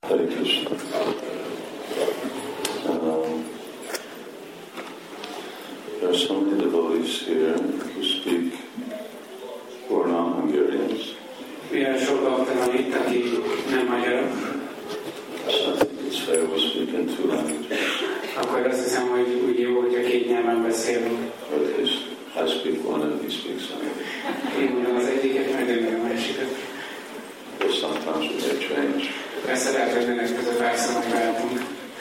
Hare Krishna. There are so many devotees here who speak who are non-Hungarians. Milyen sok bakta van itt, aki nem magyarok. So I think it's fair we speak in two languages. Akkor azt hiszem, hogy úgy jó, hogyha két nyelven beszélünk. Or at least I speak one and he speaks another. Én mondom az egyiket, meg ő a másikat. But sometimes we may change. Persze lehet, hogy ennek között persze megváltunk.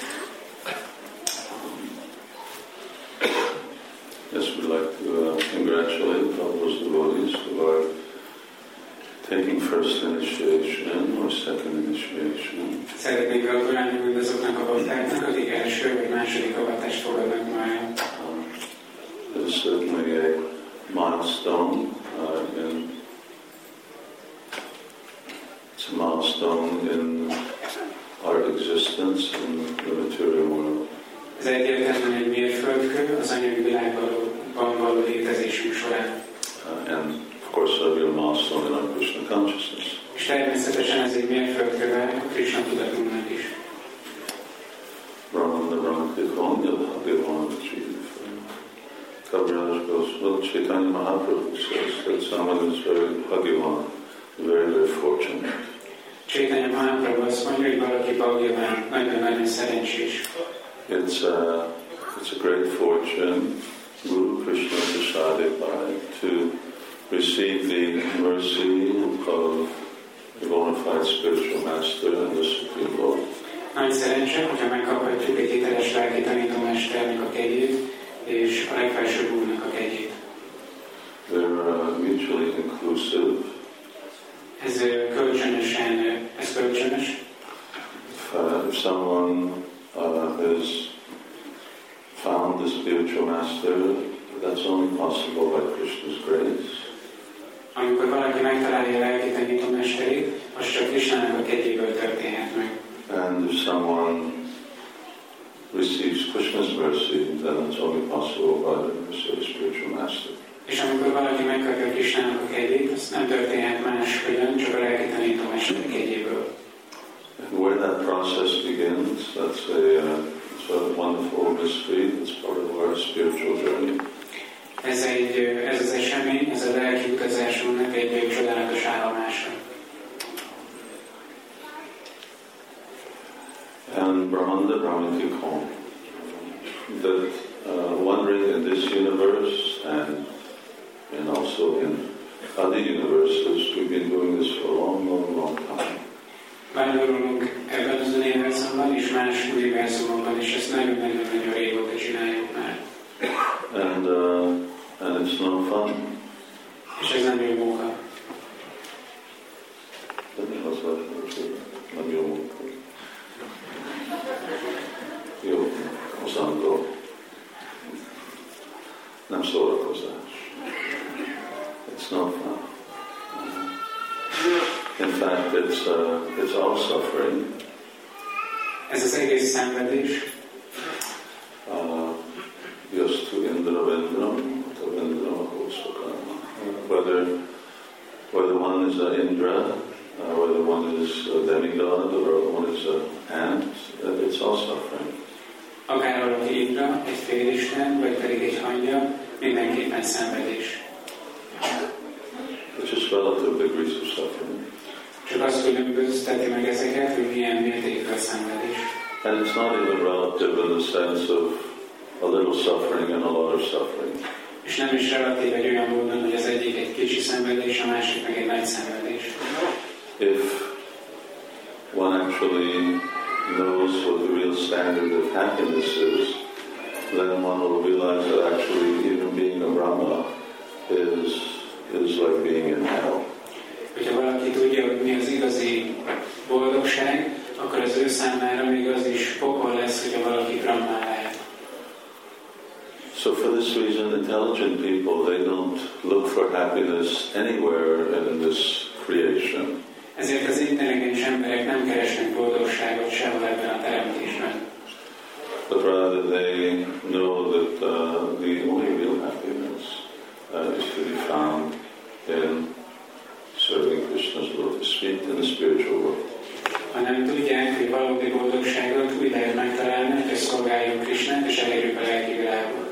Yes, we'd like to congratulate all those devotees who are taking first initiation or second initiation. Szeretnék gratulálni mindazoknak a baktáknak, akik első vagy második avatást fogadnak már. It is certainly a milestone in our existence in the material world. Ez egyértelműen egy mérföldkő az anyagi világban való létezésünk során. And of course a real milestone in our Krishna consciousness. És természetesen ez egy mérföldköve a Krishna tudatunknak is. Brahmanda Brahmakritvam Yadhadevan Achieve. Kaviraj goes, well, Chaitanya Mahaprabhu says that someone is very Bhagavan, very, very fortunate. Chaitanya Mahaprabhu azt mondja, hogy valaki Bhagavan, nagyon-nagyon szerencsés. It's a great fortune, Guru Krishna Prasadipai, to receive the mercy of the bona fide spiritual master and the Supreme Lord. Nagy szerencse, hogyha megkaphatjuk egy hiteles lelki tanítómesternek a kegyét, és a legfelsőbb úrnak a kegyét. They're mutually inclusive. Ez kölcsönös. If someone has found the spiritual master, that's only possible by Krishna's grace. Amikor valaki megtalálja a lelki tanítómesterét, az csak Krishnának a kegyéből történhet meg. And if someone receives Krishna's mercy, then it's only possible by the mercy of the spiritual master. És amikor valaki megkapja Krishnának a kegyét, az nem történhet máshogyan, csak a lelki tanítómester kegyéből. And where that process begins, that's a wonderful mystery. It's part of our spiritual journey. Ez az esemény, ez a lelki utazásunknak egy csodálatos állomása. And Brahmanda Brahmakritvam, that wandering in this universe and also in other universes, we've been doing this for a long, long, long time. Vándorolunk ebben az univerzumban és más univerzumokban, és ezt nagyon-nagyon régóta csináljuk már. And it's no fun. És ez nem jó munka. Nem jó munka. Jó, hozzandó. Nem szórakozás. It's no fun. In fact, it's all suffering. Ez az egész szenvedés. Yastu Indra Vendram, whether one is an Indra, whether one is a demigod, or one is an ant, it's all suffering. Akár valaki Indra, egy félisten, vagy pedig egy hangya, mindenképpen szenvedés. It's just relative degrees of suffering. Csak azt különbözteti meg ezeket, hogy milyen mértékű a szenvedés. And it's not even relative in the sense of a little suffering and a lot of suffering. És nem is relatív egy olyan módon, hogy az egyik egy kicsi szenvedés, a másik meg egy nagy szenvedés. If one actually knows what the real standard of happiness is, then one will realize that actually even being a Brahma is like being in hell. Hogyha valaki tudja, hogy mi az igazi boldogság, akkor az ő számára még az is pokol lesz, hogyha valaki Brahma lehet. So for this reason, intelligent people, they don't look for happiness anywhere in this creation. Ezért az intelligens emberek nem keresnek boldogságot sehol ebben a teremtésben. But rather they know that the only real happiness is to be found in serving Krishna's lotus feet in the spiritual world. hanem tudják, hogy valódi boldogságot úgy lehet megtalálni, hogy szolgáljunk Krisnát, és elérjük a lelki világot.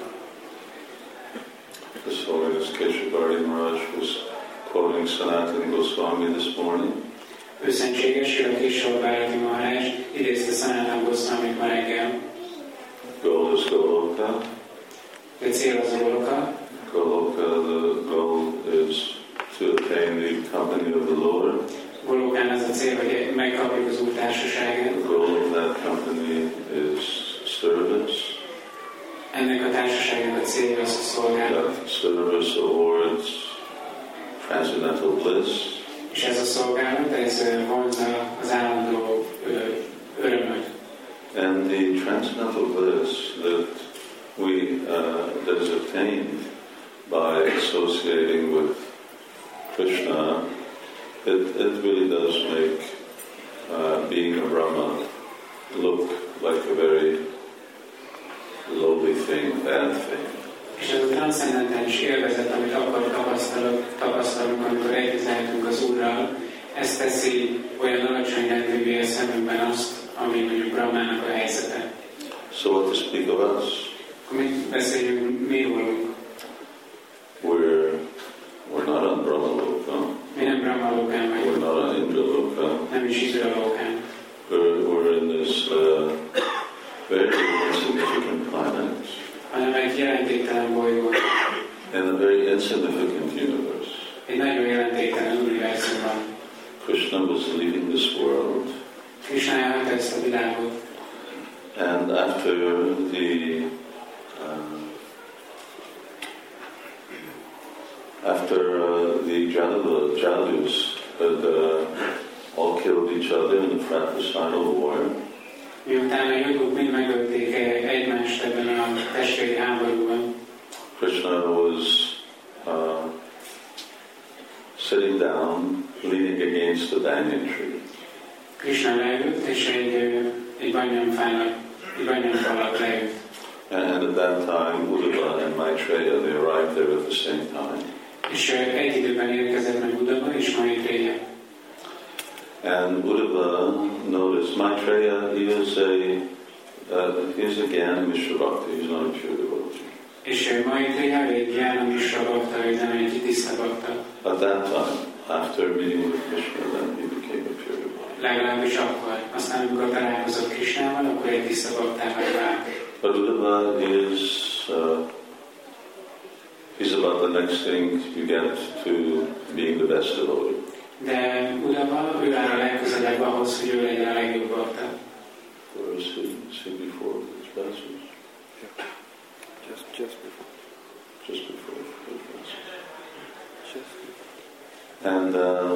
His Holiness Keshavardi Maharaj was quoting Sanatana Goswami this morning. Őszentséges Srila Keshavardi Maharaj idézte Sanatana Goswamit ma reggel. Goal is Goloka. A cél az Goloka. Goloka, the goal is to attain the company of the Lord. Golokán az a cél, hogy megkapjuk az Úr társaságát. The goal of that company is service. Ennek a társaságnak a célja az a szolgálat. That service awards transcendental bliss. És ez a szolgálat, ez vonzza az állandó örömöt. And the transcendental bliss that is obtained by associating with Krishna, it really does make being a Brahma look like a very lowly thing, bad thing. És ez a transzcendentális élvezet, amit akkor tapasztalunk, amikor együttlehetünk az Úrral, ez teszi olyan alacsony rendűvé a szemünkben azt, ami mondjuk Brahmának a helyzete. So what to speak of us? Akkor mit beszéljünk mi rólunk? We're not on Brahma Loka. Mi nem Brahma Lokán vagyunk. We're not on Indra Loka. Nem is Indra Lokán. We're in this very insignificant planet. Hanem egy jelentéktelen bolygón. In a very insignificant universe. Egy nagyon jelentéktelen univerzumban. Krishna was leading this world. Krishna elhagyta ezt a világot. And after the Jalus had all killed each other in the fratricidal war. Miután a jogok mind megölték egymást ebben a testvéri háborúban. Krishna was sitting down, leaning against the banyan tree. Krishna leült, és egy banyanfalat leült. And at that time, Uddhava and Maitreya, they arrived there at the same time. És egy időben érkezett meg Uddhava és Maitreya. And Uddhava noticed Maitreya, he is again Mishra Bhakti, he's not a pure devotee. És Maitreya egy Jnana Mishra Bhakta, hogy nem egy tiszta Bhakta. At that time, after meeting with Krishna, then he became a pure devotee. Legalábbis akkor. Aztán, amikor találkozott Krishnával, akkor egy tiszta Bhaktává vált. But Uddhava he's about the next thing you get to being the best devotee. De Uddhava, ő áll a legközelebb ahhoz, hogy ő legyen a legjobb Bhakta. Where is he before his passage? Just before. Just before his passage. Just before. And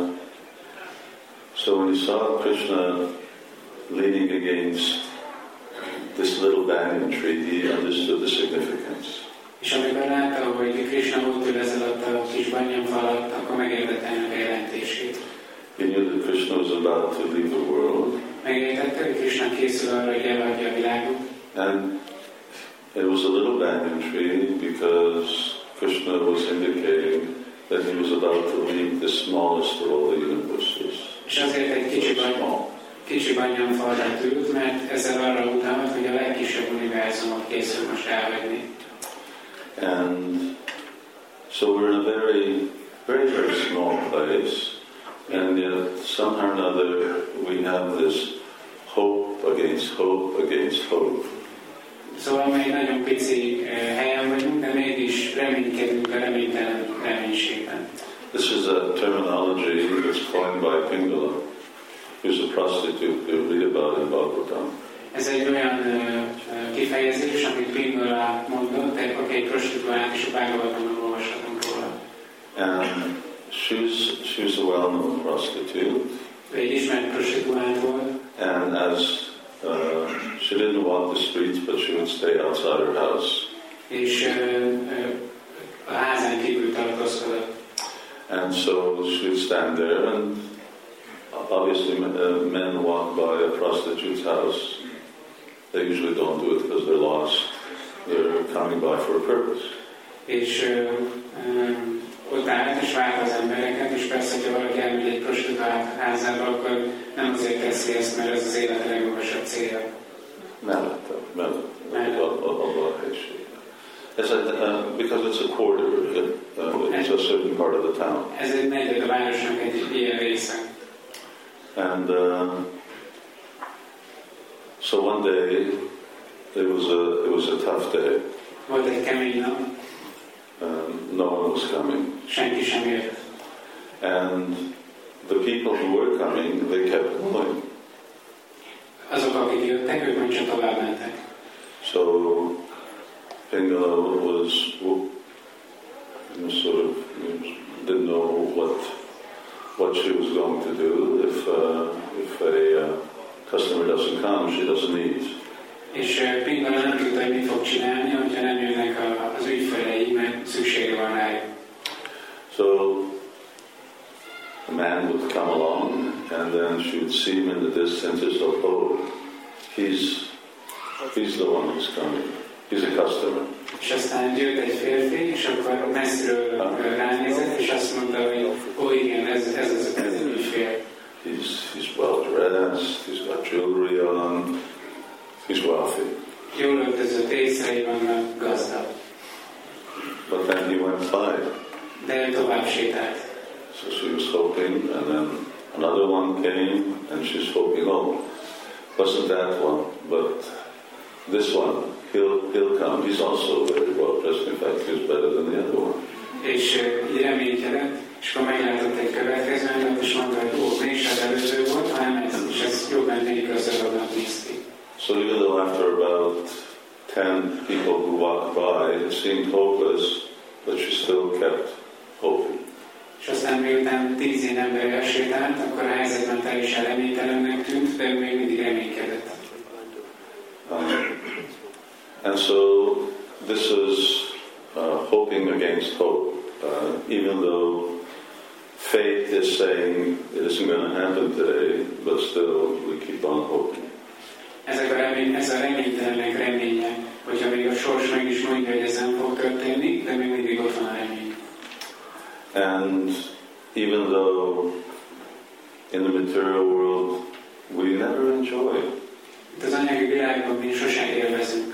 so when he saw Krishna leaning against this little banyan tree, he understood the significance. És amikor látta, hogy Krishna ott ül ezzel a kis banyanfal alatt, akkor megértette ennek a jelentését. He knew that Krishna was about to leave the world. Megértette, hogy Krishna készül arra, hogy elhagyja a világot. And it was a little banyan tree because Krishna was indicating that he was about to leave the smallest of all the universes. És azért egy kicsi banyanfalra ült, mert ezzel arra utalt, hogy a legkisebb univerzumot készül most elhagyni. And so we're in a very, very, very small place, and yet somehow or another we have this hope against hope against hope. Szóval még nagyon pici helyen vagyunk, de mégis reménykedünk a reménytelen reménységben. This is a terminology that's coined by Pingala, who's a prostitute you read about in Bhagavatam. Ez egy olyan kifejezés, amit Pingala mondott, aki egy prostituált, és a Bhagavatamban olvashatunk róla. And she's a well-known prostitute. Egy ismert prostituált volt. And as she didn't walk the streets, but she would stay outside her house. És a házán kívül tartózkodott. And so she would stand there, and obviously men walk by a prostitute's house. They usually don't do it because they're lost. They're coming by for a purpose. És ott állt és várt az embereket, és persze, hogyha valaki elmegy egy prostituált házába, akkor nem azért teszi ezt, mert ez az élet legmagasabb célja. Mellette, abban a helységben. Because it's a quarter, it's a certain part of the town. Ez egy negyed a városnak egy ilyen része. And so one day, it was a tough day. Volt egy kemény nap. No one was coming. Senki sem jött. And the people who were coming, they kept going. Azok, akik jöttek, ők meg csak tovább mentek. So Pingala was sort of didn't know what she was going to do if a customer doesn't come, she doesn't eat. És Pingala nem tudta, hogy mit fog csinálni, hogyha nem jönnek az ügyfelei, mert szüksége van rájuk. So a man would come along, and then she would see him in the distance as though, oh, he's the one who's coming. He's a customer. És aztán jött egy férfi, és akkor messziről ránézett, és azt mondta, hogy ó igen, ez az ügyfél. He's well dressed, he's got jewelry on, he's wealthy. Jól öltözött, észrei vannak, gazdag. But then he went by. De tovább sétált. So she was hoping, and then another one came, and she's hoping, oh, wasn't that one, but this one, he'll come. He's also very well dressed. In fact, he's better than the other one. És így reménykedett, és akkor meglátott egy következőt, és mondta, hogy ó, mégis az előző volt, hanem ez, és ez jobban még gazdagabbnak néz ki. So even though after about 10 people who walked by, it seemed hopeless, but she still kept hoping. És aztán miután 10 ilyen ember elsétált, akkor a helyzetben teljesen reménytelennek tűnt, de még mindig reménykedett. And so this is hoping against hope. Even though faith is saying it isn't going to happen today, but still we keep on hoping. Ez a reménytelenek reménye, hogyha még a sors meg is mondja, hogy ez nem fog történni, de még mindig ott van a remény. And even though in the material world we never enjoy. Az anyagi világban mi sosem élvezünk.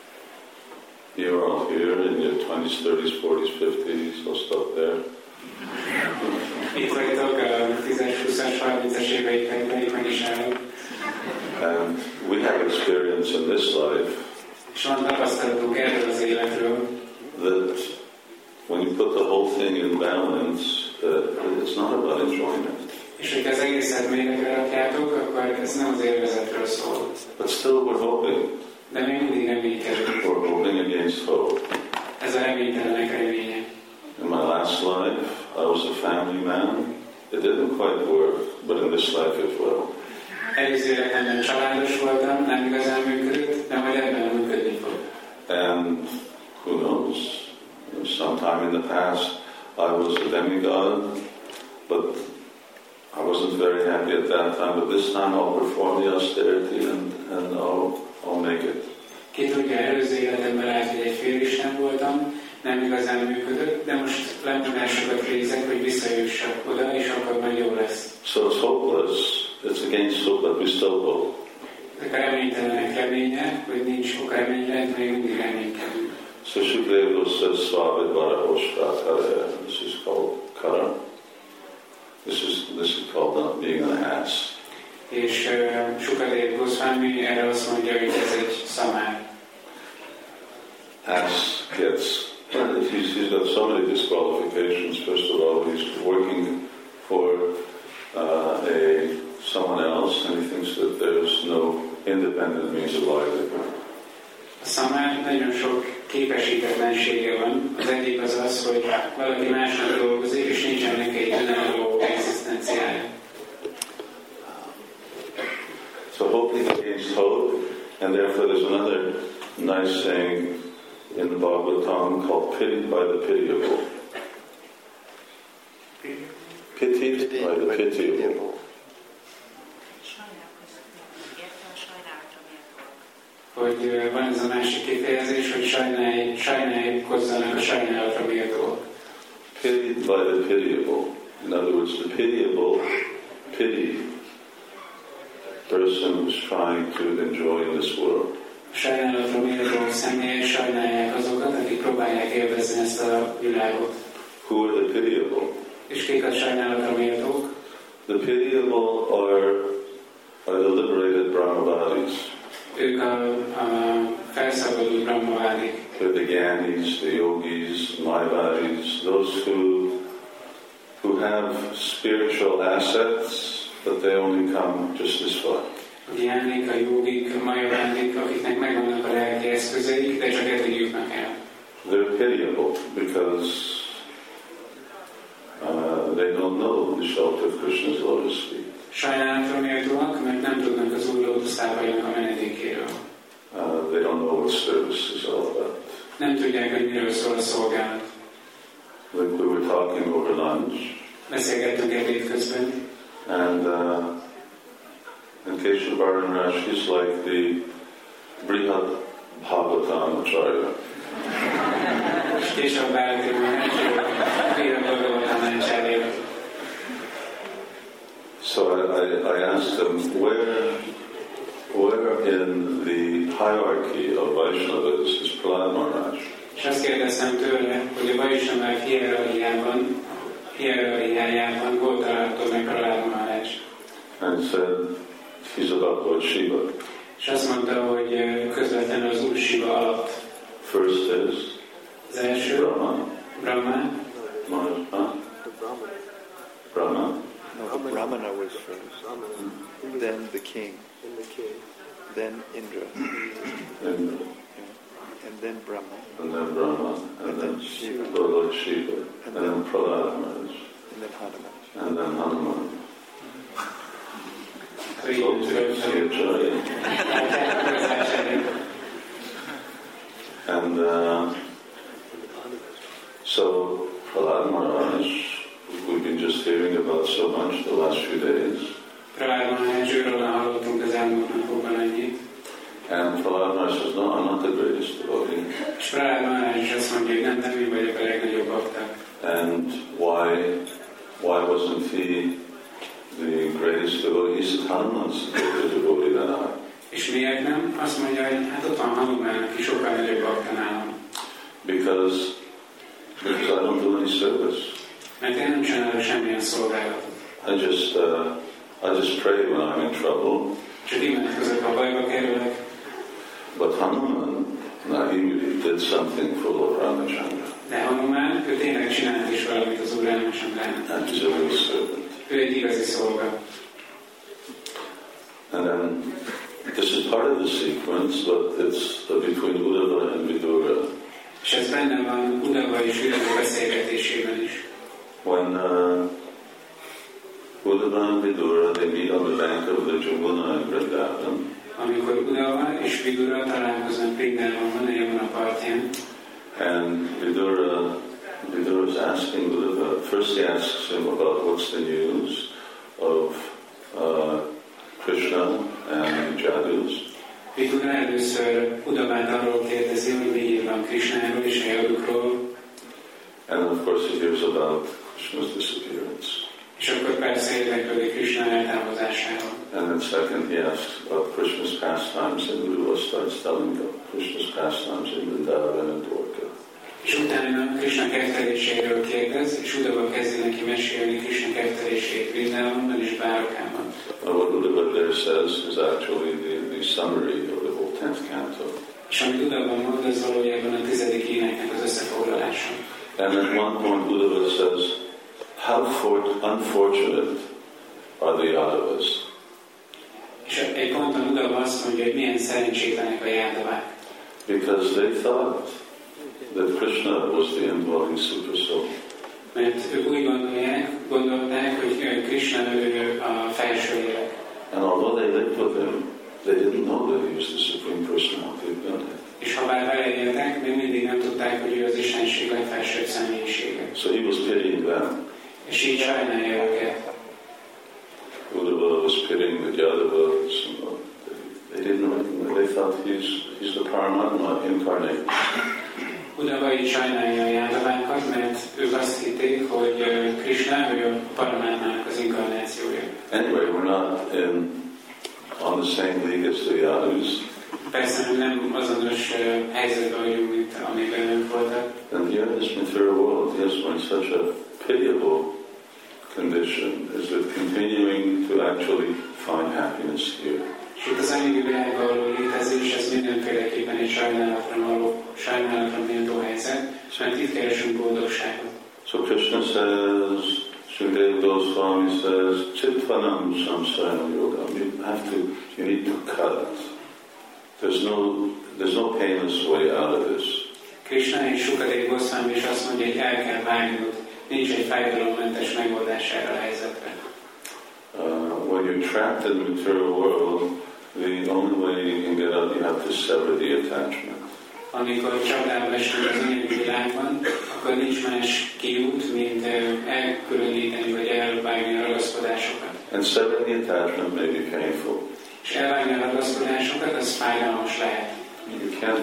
You're all here in your 20s, 30s, 40s, 50s, I'll stop there. Itt vagytok a 10-es, 20-as, 30-as éveikben, pedig meg is állok. And we have experience in this life És van tapasztalatunk erről az életről, that when you put the whole thing in balance, it's not about enjoyment. és hogyha az egészet mérlegre rakjátok, akkor ez nem az élvezetről szól. But still we're hoping. De még mindig reménykedünk. We're hoping against hope. Ez a reménytelenek reménye. In my last life, I was a family man. It didn't quite work, but in this life it will. Előző életemben családos voltam, nem igazán működött, de majd ebben működni fog. And who knows, sometime in the past I was a demigod, but I wasn't very happy at that time, but this time I'll perform the austerity and I'll make it. Ki tudja, előző életemben lehet, hogy egy félisten voltam, nem igazán működött, de most lemmondásokat végzek, hogy visszajussak oda, és akkor majd jó lesz. So it's hopeless. It's against hope, but we still hope. Ezek a reménytelenek reménye, hogy nincs ok reményre, még mindig reménykedünk. So Shukadeva says, Svavid Varahoshvatare. This is called kara. This is called not being an ass. És Shukadeva Goswami erre azt mondja, hogy ez egy szamár. Ass gets, he's got so many disqualifications. First of all, he's working for someone else, and he thinks that there's no independent means of livelihood. A szamár nagyon sok képesítetlensége van. Az egyik az az, hogy valaki másnak dolgozik, és nincsen neki egy önálló egzisztenciája. So hoping against hope, and therefore there's another nice saying in the Bhagavatam called pitied by the pitiable. Pitied by the pitiable. Hogy van ez a másik kifejezés, hogy sajnálkozzanak a sajnálatra méltók. Pitied by the pitiable. In other words, the pitiable pity person who's trying to enjoy this world. Sajnálatra méltó személyek sajnálják azokat, akik próbálják élvezni ezt a világot. Who are the pitiable? És kik a sajnálatra méltók? The pitiable are the liberated Brahmavadis. Ők a felszabadult Brahmavádik. They're the Gyanis, the Yogis, Mayavadis, those who have spiritual assets, but they only come just this far. A gyánik, a jogik, a majavádik, akiknek megvannak a lelki eszközeik, de csak eddig jutnak el. They're pitiable because they don't know the shelter of Krishna's lotus feet. Sajnálatra méltóak, mert nem tudnak az Úr lótuszlábainak a menedékéről. They don't know what service is all about. Nem tudják, hogy miről szól a szolgálat. Like we were talking over lunch, Beszélgettünk ebéd közben, and Keshav Bharanraj, he's like the Brihad Bhagavatam Acharya. és később Bálati Maharaj, Brihad Bhagavatam Acharya. So I asked him, where in the hierarchy of Vaishnavas is Prahlad Maharaj? És azt kérdeztem tőle, hogy a Vaishnavák hierarchiájában hol található meg Prahlad Maharaj. And he said, he's about Lord Shiva. És azt mondta, hogy közvetlenül az Úr Shiva alatt. First is Az első, Brahma. Brahma. No, Brahmana was first. Then the king. Then Indra. And then Brahma. And then Brahma. And then Shiva. Lord Shiva. And then Prahlad Maharaj. And then Hanuman. And then Hanuman. And so Prahlad Maharaj, we've been just hearing about so much the last few days. And Prahlad Maharaj says, no, I'm not the greatest devotee. And why wasn't he the greatest devotee? He said, Hanuman's the greater devotee than I. És miért nem? Azt mondja, hogy hát ott van Hanumának is sokkal nagyobb bakta nálam. Because I don't do any service. Mert én nem csinálok semmilyen szolgálatot. I just pray when I'm in trouble. Csak imádkozok, ha bajba kerülök. But Hanuman, now he did something for Lord Ramachandra. De Hanumán, ő tényleg csinált is valamit az Úr Ramachandrának. And he's a real servant. Ő egy igazi szolga. And then, this is part of the sequence, but it's between Uddhava and Vidura. És ez benne van Uddhava és Vidura beszélgetésében is. When Uddhava and Vidura, they meet on the bank of the Jamuna in Vrindavan. Amikor Uddhava és Vidura találkoznak Vrindavanban, a Yamuna partján. And Vidura is asking Uddhava, first he asks him about what's the news of Krishna and Jadus. Vidura először Uddhavát arról kérdezi, hogy mi ír van Krishnáról és a Jadukról. And of course he hears about Krishna's disappearance. És akkor persze érdeklődik Krishna eltávozásáról. And then second he asks about Krishna's pastimes, and Uddhava starts telling of Krishna's pastimes in Vrindavan and Dwarka. És utána Krishna kerteléséről kérdez, és Uddhava kezdi neki mesélni Krishna kertelését Vrindavanban és Dvárakában. What Uddhava there says is actually the summary of the whole 10th canto. És amit Uddhava mond, ez valójában a 10. éneknek az összefoglalása. And at one point Uddhava says, how unfortunate are the Yadavas. És egy ponton Uddhava azt mondja, hogy milyen szerencsétlenek a Jádavák. Because they thought that Krishna was the indwelling supersoul. Mert ők úgy gondolták, hogy Krishna ő a felső lélek. And although they lived with him, they didn't know that he was the supreme personality of Godhead. És ha bár vele éltek, még mindig nem tudták, hogy ő az Istenség legfelsőbb személyisége. So he was pitying them. És így sajnálja őket. Uddhava was pitying the Yadavas. They didn't recognize. They thought he's the Paramatma incarnate. Uddhava így sajnálja a Jádavákat, mert ők azt hitték, hogy Krishna, ő a Paramatmának az inkarnációja. Anyway, we're not on the same league as the Yadus. Persze nem azonos helyzetben vagyunk, mint amiben ők voltak. And here in this material world, yes, we're in such a pitiable condition, is it continuing to actually find happiness here? És itt az anyagi világban való létezés, ez mindenféleképpen egy sajnálatra méltó helyzet, mert itt keresünk boldogságot. So Krishna says, Sukadeva Goswami says, Chitvanam Samsara Yoga. You need to cut. There's no painless way out of this. Krishna és Sukadeva Goswami is azt mondja, hogy el kell vágnod, nincs egy fájdalommentes megoldás erre a helyzetre. When you're trapped in the material world, the only way you can get out, you have to sever the attachment. Amikor csapdába esünk az anyagi világban, akkor nincs más kiút, mint elkülöníteni vagy elvágni a ragaszkodásokat. And severing the attachment may be painful. És elvágni a ragaszkodásokat, az fájdalmas lehet. You can't.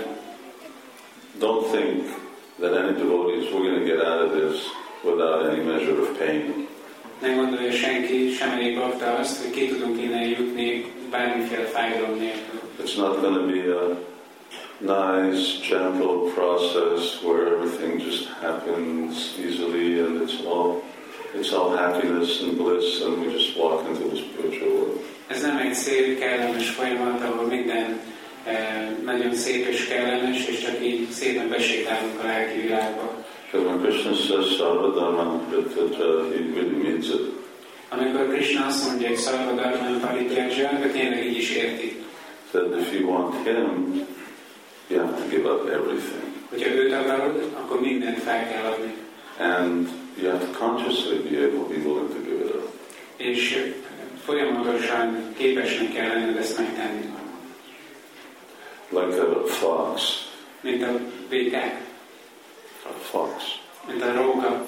Don't think that any devotees we're going to get out of this without any measure of pain. Nem gondolja senki, semmelyik bakta azt, hogy ki tudunk innen jutni bármiféle fájdalom nélkül. It's not going to be a nice, gentle process where everything just happens easily and it's all happiness and bliss and we just walk into the spiritual world. Ez nem egy szép, kellemes folyamat, ahol minden nagyon szép és kellemes, és csak így szépen besétálunk a lelki világba. Because when Krishna says Sarvadharman Prityaja, he really means it. Amikor Krishna azt mondja, hogy Sarvadharman Prityaja, akkor tényleg így is érti. That if you want him, you have to give up everything. Hogyha őt akarod, akkor mindent fel kell adni. And you have to consciously be able to be willing to give it up. És folyamatosan képesnek kell lenned ezt megtenni. Like a fox. Mint a békák. A fox. Mint a róka.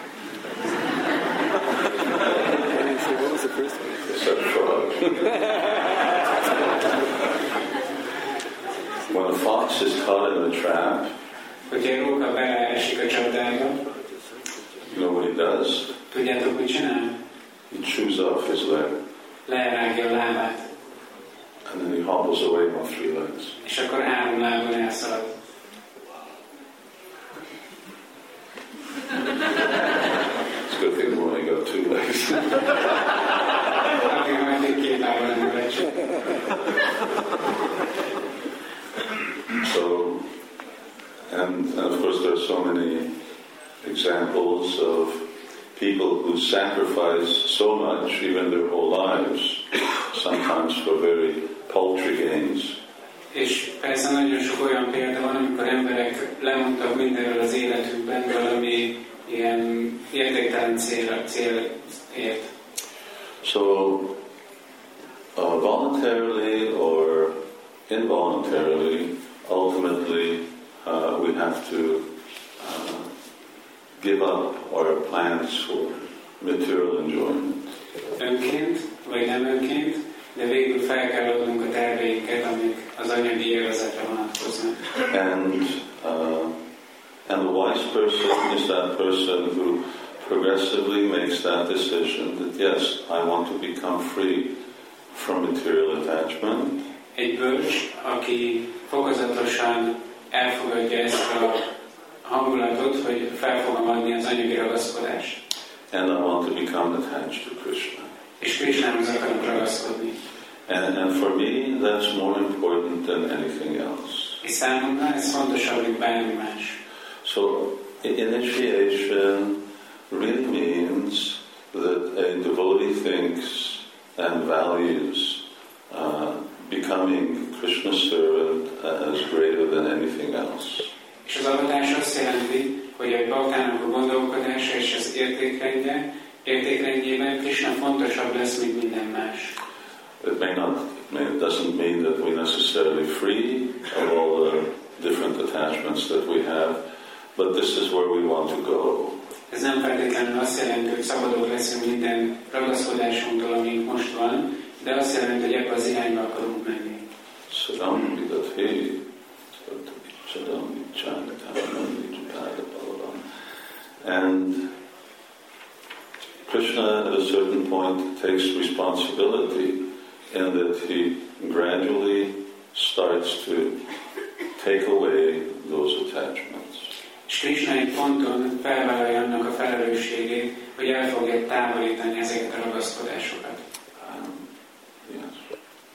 What was the first one? It's a frog. When a fox is caught in a trap, hogyha egy róka beleesik a csapdába, you know what he does? Tudjátok, mit csinál? He chews off his leg. Lerágja a lábát. And then he hobbles away on 3 legs. És akkor 3 lábon elszalad. It's a good thing we only got 2 legs. Akkor majd még 2 lábon nem vagy. So, and of course there are so many examples of people who sacrifice so much, even their whole lives, sometimes for very paltry gains. És persze nagyon sok olyan példa van, amikor emberek lemondtak mindenről az életükben valami ilyen értéktelen célért. So, voluntarily or involuntarily, ultimately we have to give up our plans for material enjoyment. Önként, vagy nem önként, de végül fel kell adnunk a terveinket, amik az anyagi élvezetre vonatkoznak. And the wise person is that person who progressively makes that decision that yes, I want to become free from material attachment. Egy bölcs, aki fokozatosan elfogadja ezt a hangulatot, hogy fel fogom adni az anyagi ragaszkodást. And I want to become attached to Krishna. És Krishnához akarok ragaszkodni. And for me, that's more important than anything else. És számomra ez fontosabb, mint bármi más. So, initiation really means that a devotee thinks and values becoming Krishna's servant as greater than anything else. És az avatás azt jelenti, hogy egy baktának a gondolkodása és az értékrendjében Krishna fontosabb lesz, mint minden más. It doesn't mean that we're necessarily free of all the different attachments that we have, but this is where we want to go. Ez nem feltétlenül azt jelenti, hogy szabadok leszünk minden ragaszkodásunktól, amink most van, de azt jelenti, hogy ebbe az irányba akarunk menni. Sadam vidathe, sadam vicsánatámanam. And Krishna at a certain point takes responsibility in that he gradually starts to take away those attachments. És Krishna egy ponton felvállalja annak a felelősségét, hogy el fogja távolítani ezeket a ragaszkodásokat. Yes.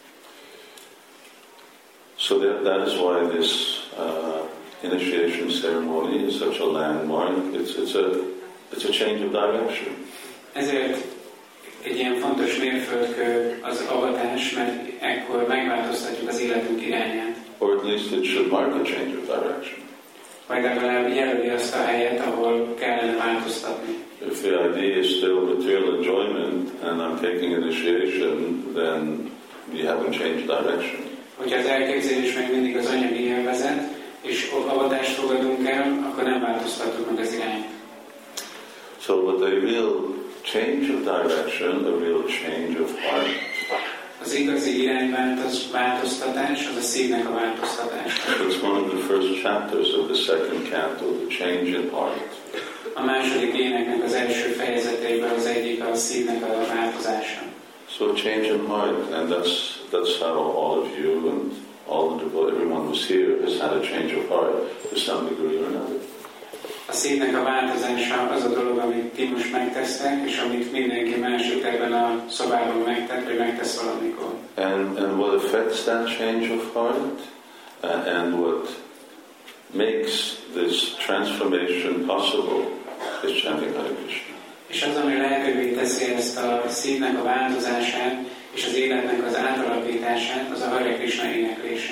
So that is why this initiation ceremony is such a landmark. It's a change of direction. Ezért egy ilyen fontos mérföldkő az avatás, mert ekkor megváltoztatjuk az életünk irányát. Or at least it should mark a change of direction. Vagy legalább jelöli azt a helyet, ahol kellene változtatni. If the idea is still material enjoyment and I'm taking initiation, then you haven't changed direction. Hogyha az elképzelés még mindig az anyagi élvezet, és avatást fogadunk el, akkor nem változtatjuk meg az irányt. So with a real change of direction, a real change of heart. Az igazi irányváltoztatás, az a szívnek a változtatása. It's one of the first chapters of the second canto, the change in heart. A második éneknek az első fejezeteiben az egyik a szívnek a változása. So a change in heart, and that's how all of you and everyone who's here has had a change of heart to some degree or another. A szívnek a változása az a dolog, amit ti most megtesztek, és amit mindenki másik ebben a szobában megtett, vagy megtesz valamikor. And what affects that change of heart, and what makes this transformation possible is chanting Hare Krishna. És az, ami lehetővé teszi ezt a szívnek a változását, és az életnek az átalakítását, az a Hare Krishna éneklése.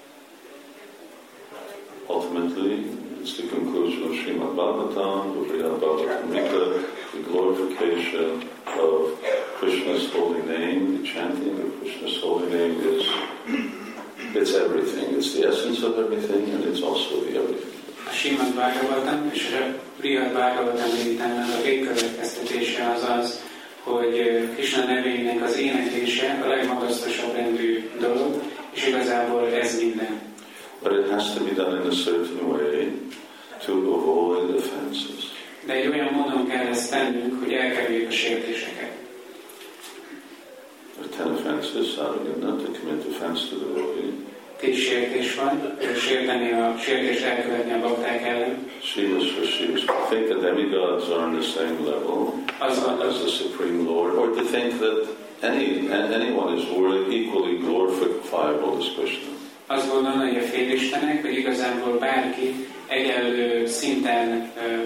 Ultimately, it's the conclusion of Srimad Bhagavatam, the Bhagavatamrita, the glorification of Krishna's holy name, the chanting of Krishna's holy name it's everything. It's the essence of everything, and it's also the everything. A Srimad Bhagavatam és a Brihad Bhagavatamritának a végkövetkeztetése az az, hogy Krishna nevének az éneklése a legmagasztosabb rendű dolog, és igazából ez minden. But it has to be done in a certain way to avoid offenses. De egy olyan módon kell ezt tennünk, hogy elkerüljük a sértéseket. There are 10 offenses, not to commit offense to the devotee. 10 sértés van, a sértést elkövetni a bakták ellen. Shivas for Shivas. To think that demigods are on the same level as the Supreme Lord, or to think that anyone is equally glorifiable as Krishna. Azt gondolom, hogy a félistenek, hogy igazából bárkit egyenlő szinten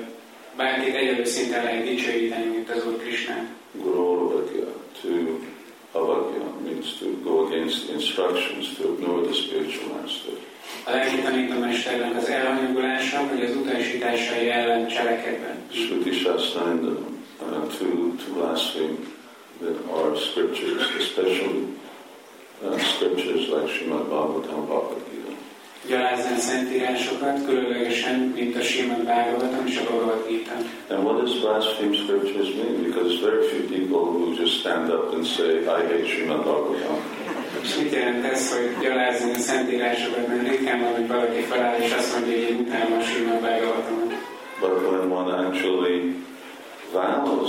lehet dicsőíteni, mint az Úr Krishnát. Guru-avagya, to avagya means to go against the instructions, to ignore the spiritual master. A lelki tanítómesternek az elhanyagolása, vagy az utasításai ellen cselekedben. Shruti Shastra, to blaspheme our scriptures, especially scriptures like Srimad Bhagavatam, Bhagavad Gita. Gyalázni a szentírásokat, különlegesen, mint a Srimad Bhagavatam és a Bhagavad Gita. And what does blaspheme scriptures mean? Because very few people who just stand up and say, I hate Srimad Bhagavatam. És mit jelent ez, hogy gyalázni a szentírásokat, mert ritkán van, hogy valaki feláll és azt mondja, hogy én utálom a Srimad Bhagavatamot. But when one actually vows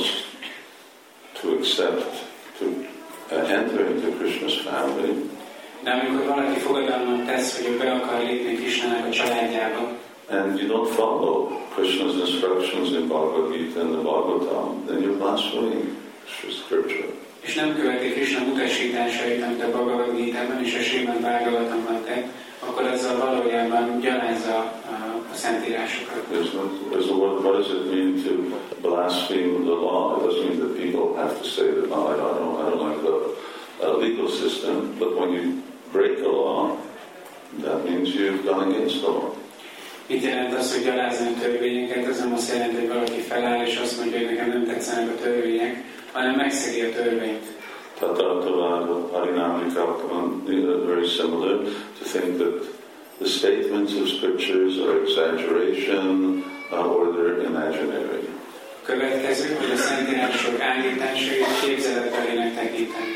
to accept, to enter into Krishna's family, de amikor valaki fogadalmat tesz, hogy ő be akar lépni Krishnának a családjába, and you don't follow Krishna's instructions in Bhagavad Gita and the Bhagavatam, then you're blaspheming scripture. És nem követi Krishna utasításait, amit a Bhagavad Gitában és a Srimad Bhagavatamban tett, akkor azzal valójában gyalázza a szentírásokat. What does it mean to blaspheme the law? It doesn't mean that people have to say that, no, I don't like the legal system, but when you break the law, that means you've gone against the law. Mit jelent az, hogy gyalázni a törvényeket? Ez nem azt jelenti, hogy valaki feláll és azt mondja, hogy nekem nem tetszenek a törvények, hanem megszegi a törvényt. Tatatavada, Harinamikam, very similar, to think that the statements of scriptures are exaggeration or they're imaginary. Következő, hogy a szentírások állításait képzeletbelének tekinteni.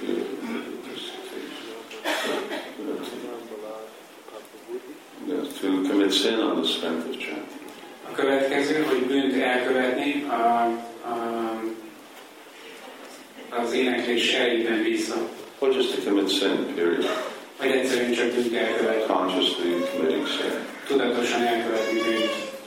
To commit sin on the strength of chanting. A következő, hogy bűnt elkövetni az éneklés erejében bízva. Or just to commit sin, period. Vagy egyszerűen csak bűnt elkövetni. Consciously committing sin. Tudatosan elkövetni bűnt.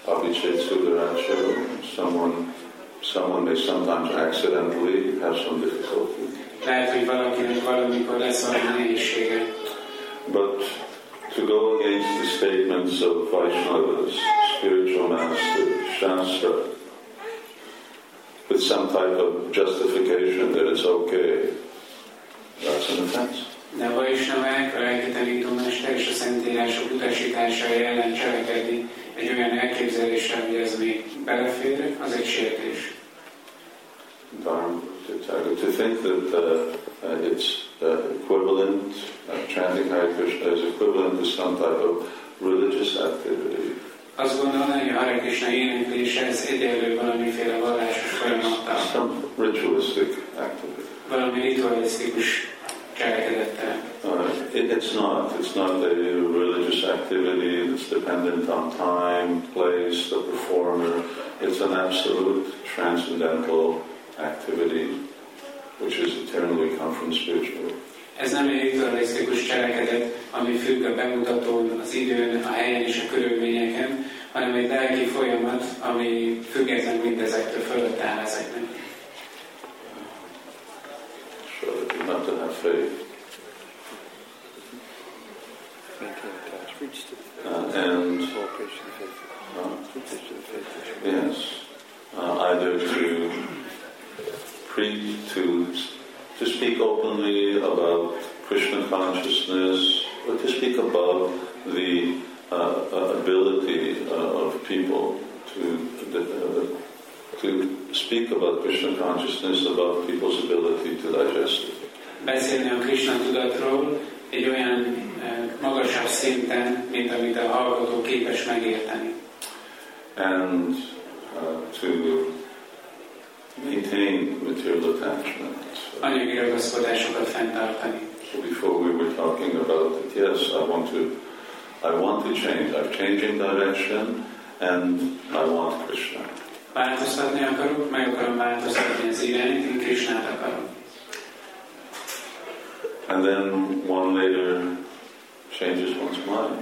Someone may sometimes accidentally have some difficulty. Lehet, hogy valakinek valamikor lesz valami nehézsége. But to go against the statements of Vaishnavas, spiritual masters, Shastra, with some type of justification that it's okay, that's an offense. De a Vaisnavák, a lelki tanítómester és a szentírások utasításai ellen cselekedni egy olyan elképzeléssel, hogy ez még belefér, az egy sértés. To think that it's equivalent, chanting Hare Krishna is equivalent to some type of religious activity. Azt gondolom, hogy a Hare Krishna éneklése ez egyenlő valamiféle vallásos folyamattal. Some ritualistic activity. Valami ritualisztikus cselekedettel. It's not a religious activity that's dependent on time, place, the performer. It's an absolute transcendental activity which is eternally come from spiritual. Ez nem egy ritualisztikus cselekedet, ami függ a bemutatón, az időn, a helyen és a körülményeken, hanem egy lelki folyamat, ami független mindezektől, fölött áll ezeknek. So you have to have faith. And yes, either to speak openly about Krishna consciousness, or to speak about the ability of people to speak about Krishna consciousness, about people's ability to digest it. Beszélni a Krishna tudatról egy olyan magasabb szinten, mint amit a hallgató képes megérteni. And to maintain material attachment. Anyagi ragaszkodásokat fenntartani. So before we were talking about it, yes, I want to change. I'm changing direction, and I want Krishna. Változtatni akarok, meg akarom változtatni az irányt, én Krishnát akarom. And then one later changes one's mind.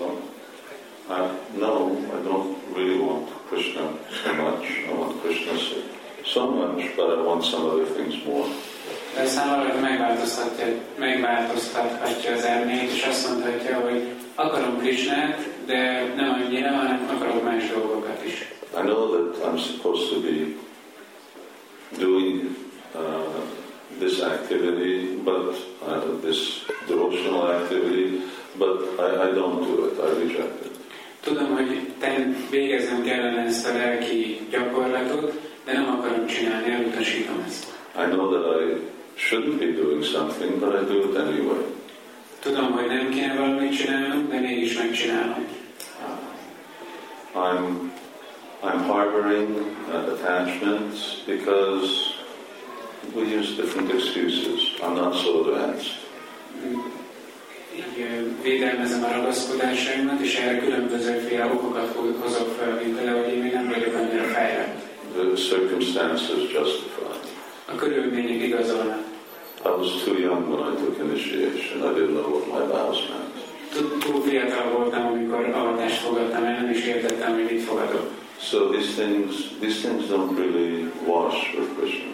No, I don't really want Krishna so much. I want Krishna so much, but I want some other things more. De aztán valaki megváltoztathatja az elmét, és azt mondhatja, hogy akarom Krishnát, de nem annyira, hanem akarok más dolgokat is. I know that I'm supposed to be doing this activity, but this devotional activity, but I don't do it. I reject it. Tudom, hogy végeznem kellene ezt a lelki gyakorlatot, de nem akarom csinálni, elutasítom ezt. I know that I shouldn't be doing something, but I do it anyway. Tudom, hogy nem kéne valamit csinálnom, de mégis megcsinálom. I'm harboring attachments because we use different excuses. I'm not so advanced. Védelmezem a ragaszkodásaimat, és erre különbözőféle okokat hozok fel, mint például, hogy én még nem vagyok annyira fejlett. The circumstances justify. A körülmények igazolnak. I was too young when I took initiation. I didn't know what my vows meant. Túl fiatal voltam, amikor avatást fogadtam el, nem is értettem, hogy mit fogadok. So these things don't really wash with Krishna.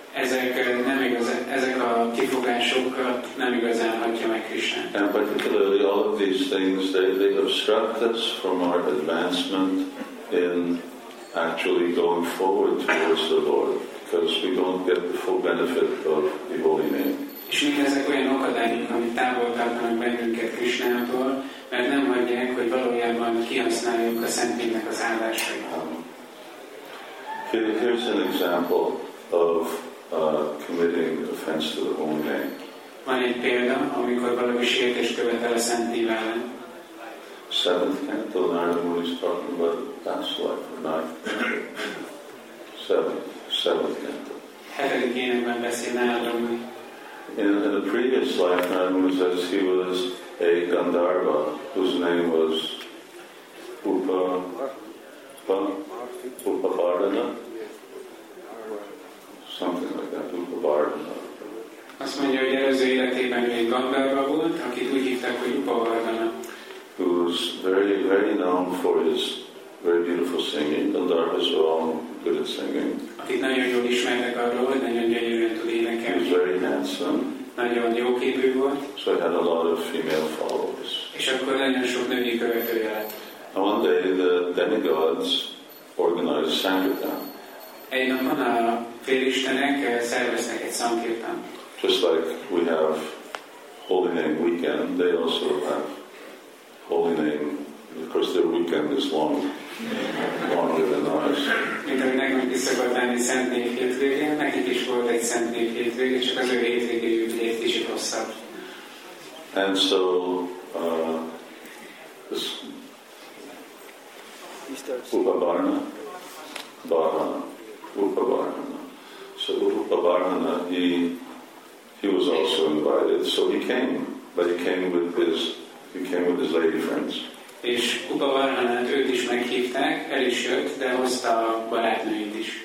Ezek a kifogásokat nem igazán hagyja meg Krishna. And particularly all of these things, they obstruct us from our advancement in actually going forward towards the Lord, because we don't get the full benefit of the holy name. És mindezek olyan akadályok, amik távol tartanak bennünket Krishnától, mert nem hagyják, hogy valójában kihasználjuk a Szentnévnek az áldásait. Here's an example of committing offense to the holy name. Van egy példa, amikor valaki sértést követel a Szent Név ellen. 7th canto, Narada Muni is talking about past life, or 9th canto. 7th canto. 7. énekben beszél Narada Muni. In a previous life, Narada Muni says he was a Gandharva whose name was Upavardhana, something like that, Upavardhana. Azt mondja, hogy előző életében egy Gandharva volt, akit úgy hívták, hogy Upavardhana. Who's very, very known for his very beautiful singing. Gandharvas are all good at singing. Akit nagyon jól ismertek arról, hogy nagyon gyönyörűen tud He was énekelni. very handsome. Nagyon jóképű volt. So he had a lot of female followers. És akkor nagyon sok női követője lett. And one day the demigods organized Sankirtan. Egy napon a félistenek szerveztek egy Sankirtan. Just like we have Holy Name Weekend, they also have Holy Name. Of course, their weekend is longer than ours. Mint ahogy nekünk is szokott lenni Szent Név hétvége, nekik is volt egy Szent Név hétvége, csak az ő hétvégéjük egy kicsit hosszabb. And so this Upavardhana. So Upavardhana, he was also invited. So he came, but he came with his lady friends. És Upavardhanát őt is meghívták, el is jött, de hozta a barátnőit is.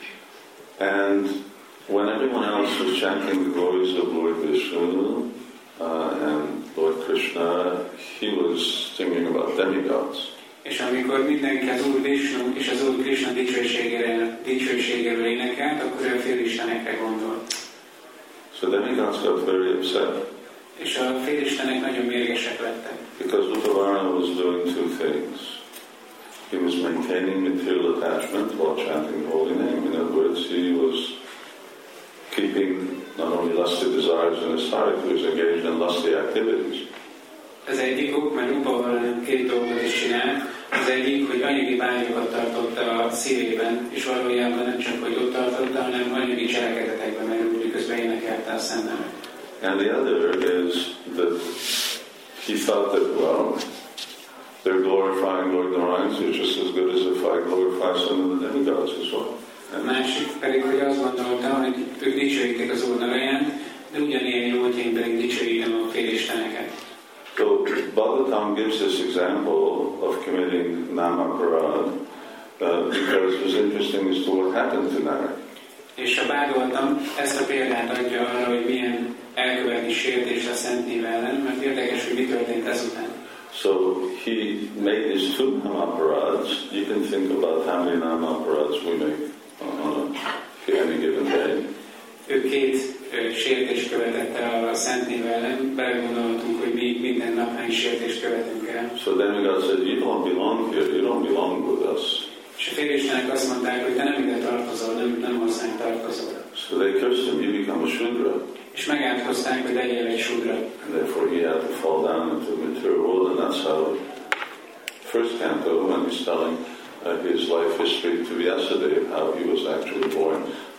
And when everyone else was chanting the glories of Lord Vishnu and Lord Krishna, he was singing about demigods. És amikor mindenki az Úr Vishnu és az Úr Krishna dicsőségéről énekelt, akkor ő a félistenekre gondolt. So demigods got very upset. És a félistenek nagyon mérgesek lettek. Because Upavardhana was doing two things. He was maintaining material attachment while chanting the holy name. In other words, he was keeping not only lusty desires in his heart, he was engaged in lusty activities. Az egyik ok, mert Upavardhana két dolgot is csinált. Az egyik, hogy anyagi vágyokat tartotta a szívében, és valójában nem csak, hogy ott tartotta, hanem anyagi cselekedetekben merült, miközben énekelte a Szent Nevet. And the other is that he thought that, well, they're glorifying Lord Narayan, so it's just as good as if I glorify some of the demigods as well. A másik pedig, hogy azt gondolta, hogy ők dicsőítik az Úr Narayan, de ugyanilyen jó, hogy én pedig dicsőítem a félisteneket. So Bhagavatam gives this example of committing namaparad because it was interesting as to what happened to Narad. És a Bhagavatam ezt a példát adja arra, hogy milyen elkövetni sértést a Szent Név ellen, mert érdekes, hogy mi történt ezután. So he made these two namaparads. You can think about how many namaparads we make on any given day. Ő két sértést követett el a Szent Név ellen, belegondoltunk, hogy mi minden nap hány sértést követünk el. So then God said, you don't belong here, you don't belong with us. És a félistenek azt mondták, hogy te nem ide tartozol, nem hozzánk tartozol. So they cursed him, you become a Shudra. És megátkozták, hogy legyél egy Shudra. And therefore he had to fall down into the material world, and that's how first canto, when he's telling his life history to Vyasadeva, how he was actually born,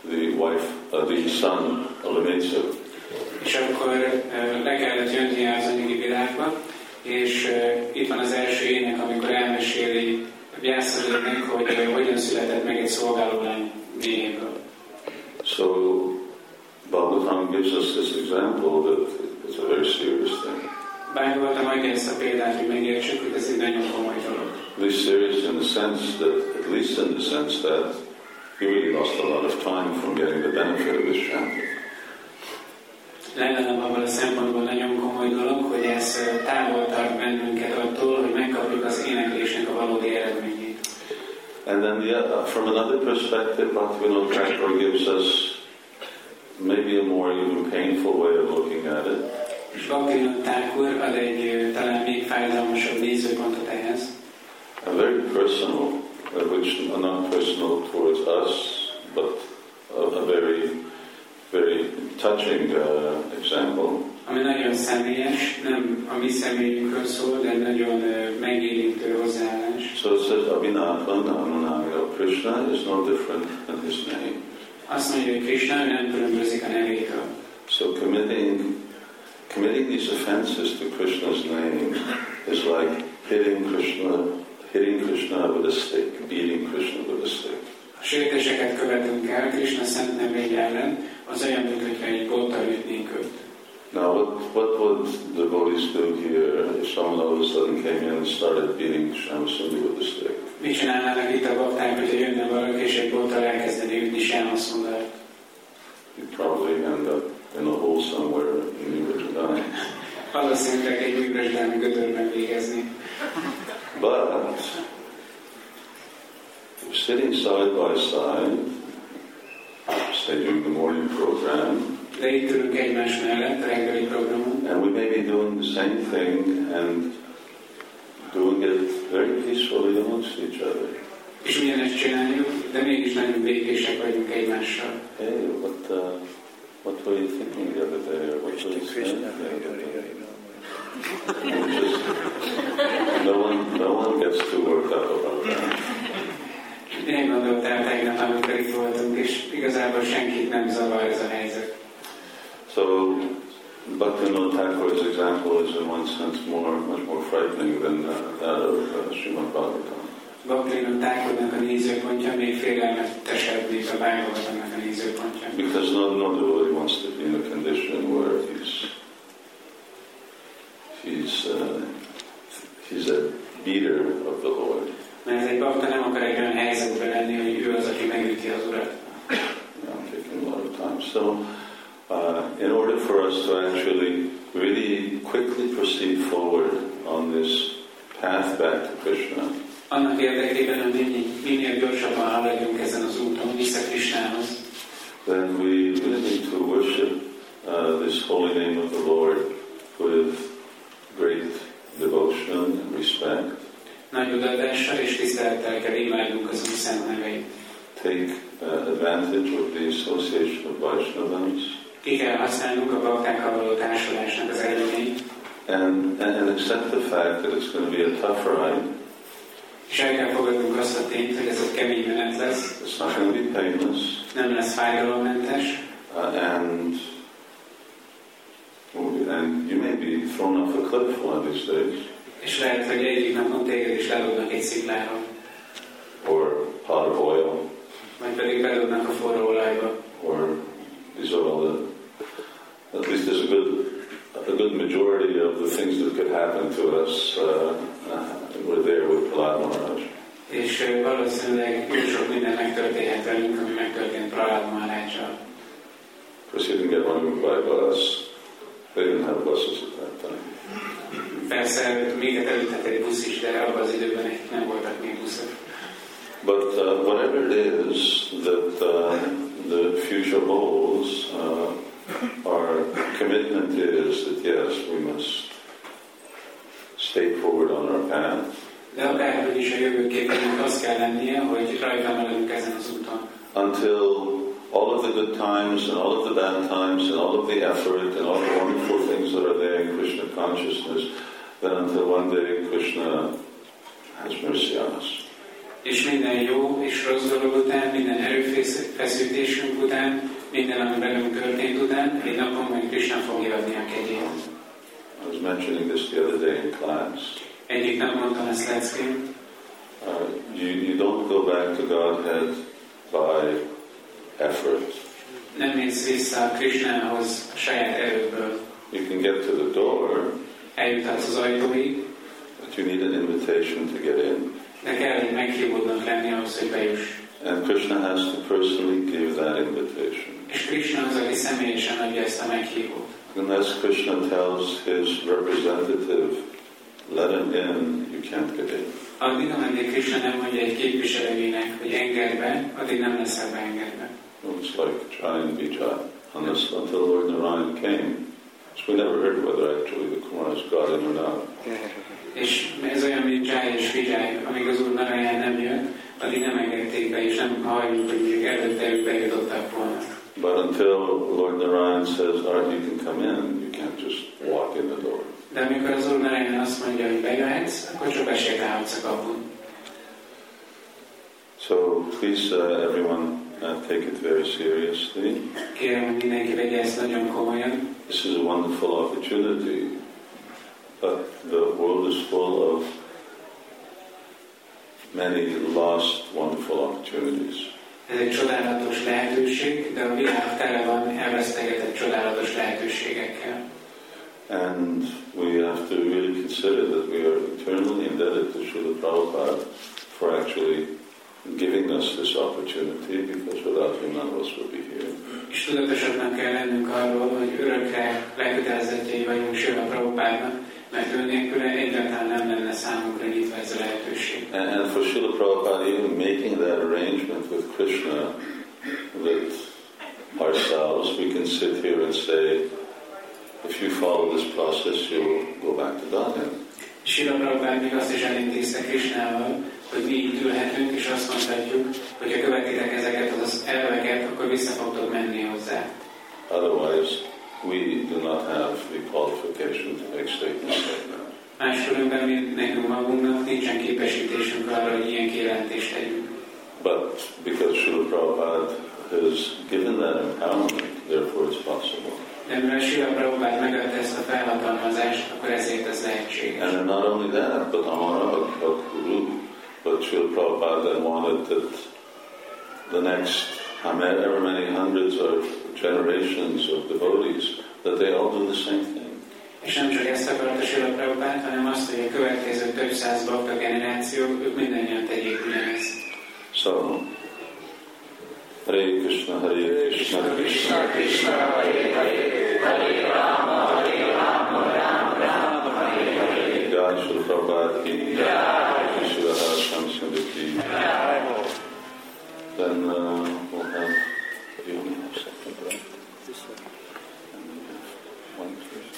the son of Lemesa. És akkor le kellett jönni az anyagi világba, és itt van az első ének, amikor elmeséli Vyasadevnek, hogy hogyan született meg egy szolgálólány méhéből. So Bhagavatam gives us this example that it's a very serious thing. Bhagavatam adja ezt a példát, hogy megértsük, hogy ez egy nagyon komoly dolog. Very serious in the sense that, at least in the sense that he really lost a lot of time from getting the benefit of his chanting. Legalább abban a szempontból nagyon komoly dolog, hogy ez távol tart bennünket attól, hogy megkapjuk az éneklésnek a valódi eredményét. And then from another perspective, Bhaktivinoda Thakur gives us maybe a more even painful way of looking at it. És Bhaktivinoda Thakur ad egy talán még fájdalmasabb nézőpontot ehhez. A very personal, which are not personal towards us, but a very, very touching example. Ami nagyon személyes, nem a mi személyünkről szól, de nagyon megérintő hozzáállás. So it says, Abhinatvan Anunamya Krishna is no different than his name. Azt mondja, hogy Krishna nem különbözik a nevétől. So committing these offenses to Krishna's name is like hitting Krishna with a stick, beating Krishna with a stick. A sértéseket követünk el Krishna szent nevény ellen, az olyan, mint hogyha egy bottal ütnénk őt. Now what would devotees do here if someone all of a sudden came in and started beating Shyamasundar with a stick? Mit csinálnának itt a bakták, hogyha jönne valaki, és egy bolttal elkezdeni ütni Shyamasundart? You'd probably end up in a hole somewhere and you would die. Valószínűleg egy üvresdelmi gödörben végezni. But sitting side by side, say during the morning program, de itt ülünk egymás mellett a reggeli programon, and we may be doing the same thing and doing it very peacefully amongst each other. És ugyanezt csináljuk, de mégis nagyon békések vagyunk egymással. Hey, what were you thinking the other day? Or what were you saying the other day? No one gets too worked up about that. Én gondoltál tegnap, amikor itt voltunk, és igazából senkit nem zavar ez a helyzet. So, Bhaktivinoda Thakur's example is in one sense much more frightening than that of Srimad Bhagavatam. Bhaktivinoda Thakurnak a nézőpontja még félelmetesebb, mint a Bhagavatamnak a nézőpontja. Because no devotee wants to be in a condition where he's a beater of the Lord. Mert egy bakta nem akar egy olyan helyzetben lenni, hogy ő az, aki megüti az Urat. I'm taking a lot of time. So, in order for us to actually really quickly proceed forward on this path back to Krishna, annak érdekében, hogy minél gyorsabban haladjunk ezen az úton vissza Krishnához, then we really need to worship this holy name of the Lord with great devotion and respect. Nagy odaadással és tisztelettel kell imádnunk az Úr szent neveit. Take advantage of the association of Vaishnavas. Ki kell használnunk a baktákkal való társulásnak az előnyeit. And accept the fact that it's going to be a tough ride. És el kell fogadnunk azt a tényt, hogy ez egy kemény menet lesz. It's not going to be painless. Nem lesz fájdalommentes. And you may be thrown off a cliff one of these days. És lehet, hogy egyik napon téged is ledobnak egy szikláról. Or pot of oil. Vagy pedig bedobnak a forró olajba. Or these are all the, at least there's a good majority of the things that could happen to us were there with Prahlad Maharaj. És valószínűleg jó sok minden megtörténhet velünk, ami megtörtént Prahlad Maharajjal. Of course, he didn't get run by bus. They didn't have buses at that time. Persze, minket elüthet egy busz is, de abban az időben nem voltak még buszok. But whatever it is that the future holds, our commitment is that yes, we must stay forward on our path. De akárhogy is a jövőképünk az kell lennie, hogy rajta maradunk ezen az úton. Until all of the good times and all of the bad times and all of the effort and all the wonderful things that are there in Krishna consciousness, then until one day Krishna has mercy on us. És minden jó és rossz dolog után, minden erőfeszítésünk után, minden, ami velünk történt után, egy napon majd Krishna fogja adni a kegyét. I was mentioning this the other day in class. Egyik nap mondtam ezt leckén. You don't go back to Godhead by effort. Nem mész vissza Krishnához a saját erőből. You can get to the door. Eljuthatsz az ajtóig. But you need an invitation to get in. De kell egy meghívódnak lenni ahhoz, hogy bejuss. And Krishna has to personally give that invitation. És Krishna az, aki személyesen adja ezt a meghívót. Unless Krishna tells his representative, let him in, you can't get in. Addig, ameddig Krishna nem mondja egy képviselőjének, hogy engedd be, addig nem leszel beengedve. It's like Jai and Vijay. Until Lord Narayan came, so we never heard whether actually the Kumaras got in or not. És ez olyan, mint Jai és Vijay, amíg az Úr Narayan nem jött, addig nem engedték be, és nem halljuk, hogy mondjuk előtte ők bejutottak volna. But until Lord Narayan says, all right, you can come in, you can't just walk in the door. De amikor az Úr Narayan azt mondja, hogy bejöhetsz, akkor csak besétálhatsz a kapun. So please, everyone, take it very seriously. Kérem, hogy mindenki vegye ezt nagyon komolyan. This is a wonderful opportunity, but the world is full of many lost wonderful opportunities. Ez egy csodálatos lehetőség, de a világ tele van elvesztegetett csodálatos lehetőségekkel. And we have to really consider that we are eternally indebted to Srila Prabhupada for actually giving us this opportunity, because without him none of us would be here. És tudatosaknak kell lennünk arról, hogy örökre lekötelezettjei vagyunk Srila Prabhupádnak, mert ő nélküle egyáltalán nem lenne számunkra nyitva ez a lehetőség. And for Srila Prabhupada even making that arrangement with Krishna, that ourselves, we can sit here and say, if you follow this process, you'll go back to Godhead. Srila Prabhupád még azt is elintézte Krishnával, hogy mi itt ülhetünk, és azt mondhatjuk, hogy ha követitek ezeket az elveket, akkor vissza fogtok menni hozzá. Otherwise, we do not have the qualification to make statements like that. Máskülönben mi nekünk magunknak nincsen képesítésünk arra, hogy ilyen kijelentést tegyünk. But because Srila Prabhupada has given that empowerment, therefore it's possible. De mivel Srila Prabhupád megadta ezt a felhatalmazást, akkor ezért ez lehetséges. And not only that, but Amara Guru, but Srila Prabhupada then wanted that the next however many hundreds of generations of devotees, that they all do the same thing. És nem csak ezt akarta Srila Prabhupád, hanem azt, hogy a következő több száz bakta generáció, ők mindannyian tegyék ugyanezt. So, Hare Krishna, Hare Krishna, Krishna Krishna, Hare Hare, Hare Rama, Hare Rama, Rama Rama, Hare Hare. Jai Srila Prabhupada ki, Jai Srila Hashem Sindhu ki. Then we'll have, do you only have second, right? And then you have one first.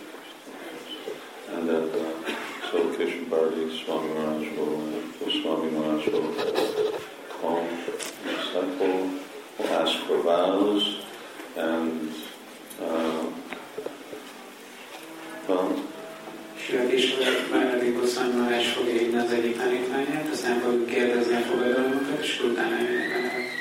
And then, so Krishna Bharati, Swami Maharaj Swami Maharaj will call the disciple, will ask for vows, and Srila Krishna Bharati Swami Maharaj fogja hívni az egyik tanítványát, aztán fogjuk kérdezni a fogadalmakat, és utána jönnek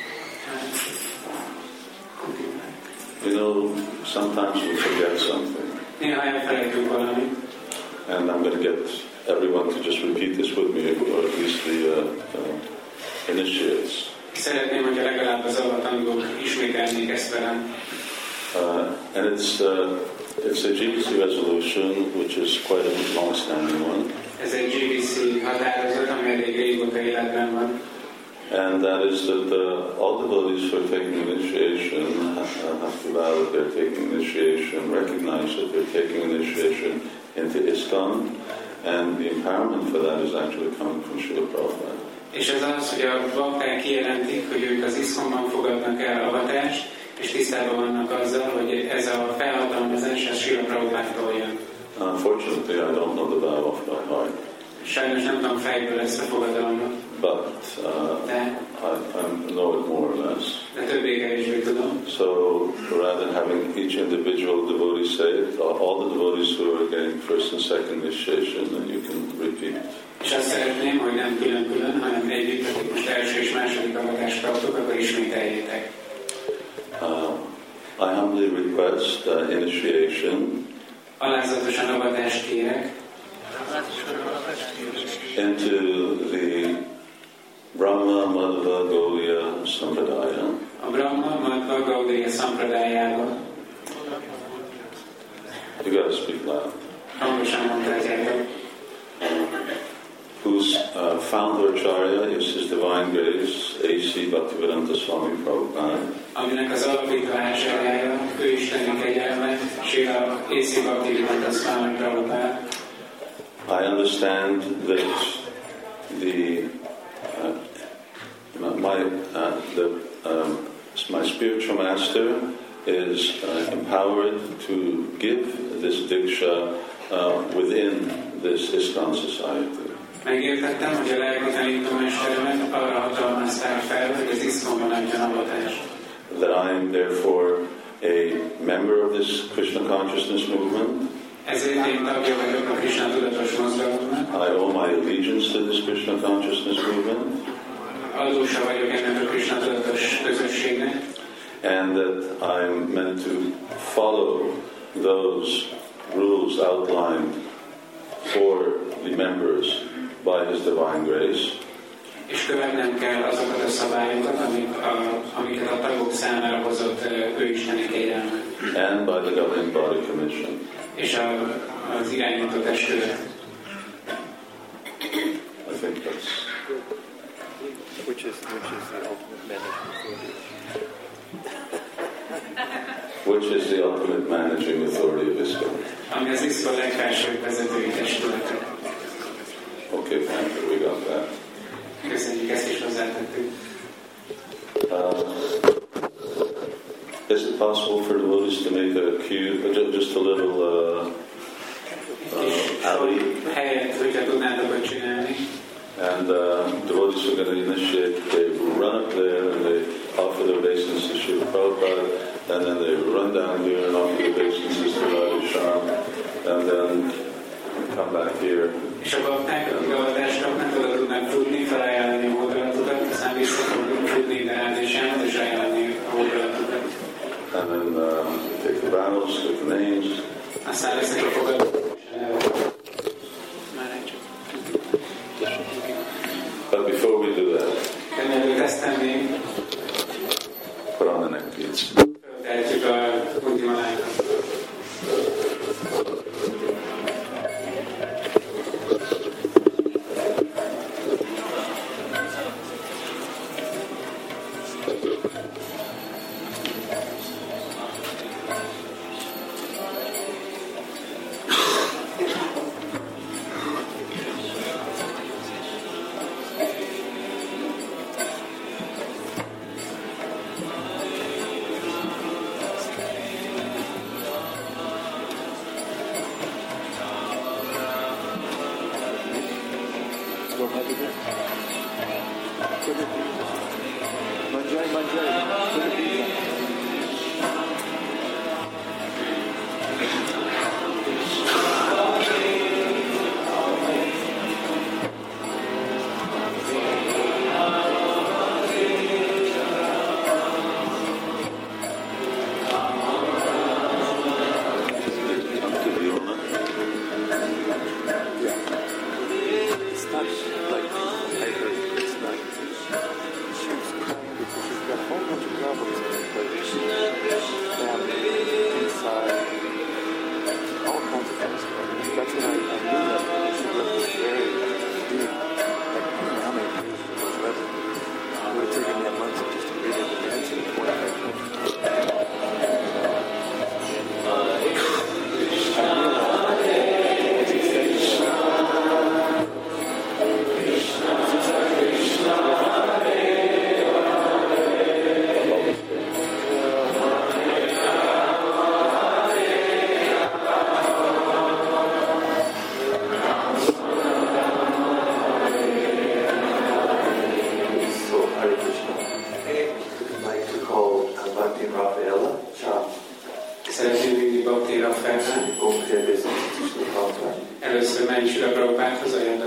a you know, sometimes we forget something. néha elfelejtünk valamit. And I'm going to get everyone to just repeat this with me, or at least the initiates. Szeretném, hogyha legalább az avatanulók ismételnék ezt velem. And it's a GBC resolution, which is quite a long-standing one. Ez egy GBC határozat, ami elég régóta életben van. And that is that all devotees who are taking initiation have to vow that they're taking initiation, recognize that they're taking initiation into ISKCON, and the empowerment for that is actually coming from Srila Prabhupada. És ez az, hogy a bakták kijelentik, hogy ők az ISKCON-ban fogadnak el avatást, és tisztában vannak azzal, hogy ez a felhatalmazás a Srila Prabhupádtól jön. Unfortunately, I don't know the vow off by heart. Sajnos nem tudom fejből ezt a fogadalmat. But I know it more or less. De többé-kevésbé tudom. So rather than having each individual devotee say it, all the devotees who are getting first and second initiation, then you can repeat it. És azt szeretném, hogy nem külön-külön, hanem együtt, akik most első és második avatást kaptuk, akkor ismételjétek. I humbly request initiation Alázatosan avatást kérek into the Brahma Madhva Gaudiya Sampradaya. A Brahma Madhva Gaudiya Sampradájába. You gotta speak loud. Hangosan mondhatjátok. Whose founder Acharya is His Divine Grace, A.C. Bhaktivedanta Swami Prabhupada. Aminek az alapító ásárjája, ő Isteni kegyelme, Srila A.C. Bhaktivedanta Swami Prabhupada. I understand that my spiritual master is empowered to give this diksha within this ISKCON society. Megértettem, hogy a lelki tanítómesteremet arra hatalmazták fel, hogy az ISKCON-ban adjon avatást. That I am therefore a member of this Krishna consciousness movement. Ezért én tagja vagyok a Krishna tudatos mozgalomnak. I owe my allegiance to this Krishna consciousness movement. Adósa vagyok ennek a Krishna tudatos közösségnek. And that I'm meant to follow those rules outlined for the members by His Divine Grace. És követnem kell azokat a szabályokat, amiket a tagok számára hozott ő Isteni kegyelme. And by the Governing Body Commission. és az irányító testület. I think that's... Which is the ultimate management authority? Which is the ultimate managing authority of ISKCON? Ami az ISKCON legfelsőbb vezetői testülete. Okay, thank you. We got that. Köszönjük, ezt is hozzátettük. Is it possible for devotees to make a cue, just a little alley? Helyet, hogyha tudnátok csinálni. And devotees are going to initiate, they run up there and they offer their obeisances to Srila Prabhupada, and then they run down here and offer their obeisances to Radha Shyam, and then come back here. És a bakták, akik avatást kapnak, oda tudnak futni, felajánlani a hódolatukat, aztán vissza fognak futni ide Radha Shyamot, és ajánlani a hódolatukat. And then take the bottles, take the names. Aztán lesznek a fogadók. But before we do that, put on the neck beads. Először menj Srila Prabhupádhoz, ajánl a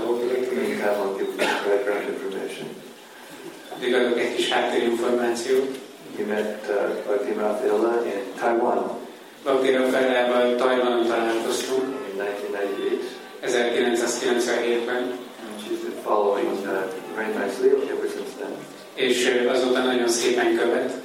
addig adok egy kis háttérinformációt. He met Bhakti Rafaela in Taiwan. Bhakti Rafaelával Tajvanon találkoztunk. In 1998. 1997-ben. She's been following very nicely ever since then. És azóta nagyon szépen követ.